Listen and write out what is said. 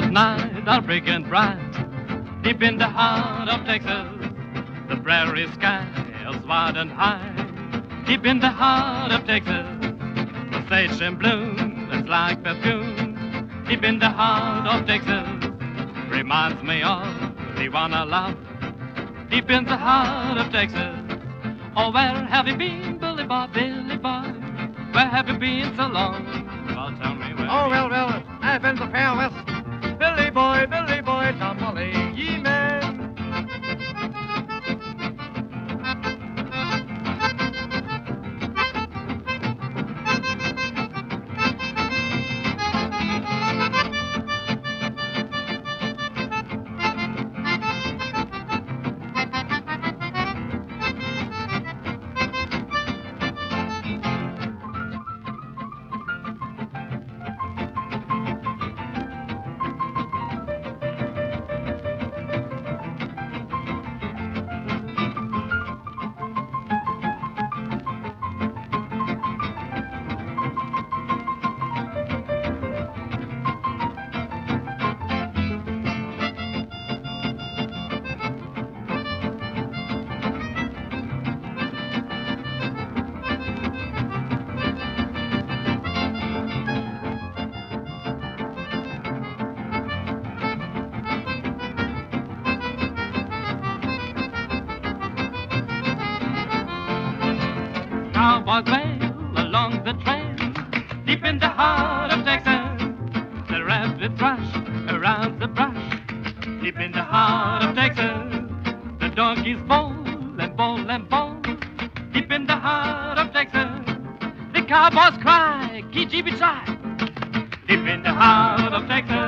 night are breaking bright. Deep in the heart of Texas, the prairie sky is wide and high. Deep in the heart of Texas, the sage in bloom is like perfume. Deep in the heart of Texas, reminds me of the one I love. Deep in the heart of Texas, oh, where have you been, Billy Boy, Billy Boy? Where have you been so long? Well, tell me where. Oh, well, I've been to the Fair West. Billy boy, tumbly, ye men. Cowboys wail along the trail, deep in the heart of Texas. The rabbit rush around the brush, deep in the heart of Texas. The donkeys bawl and bawl and bawl, deep in the heart of Texas. The cowboys cry, kee-jee-bee-chai, deep in the heart of Texas.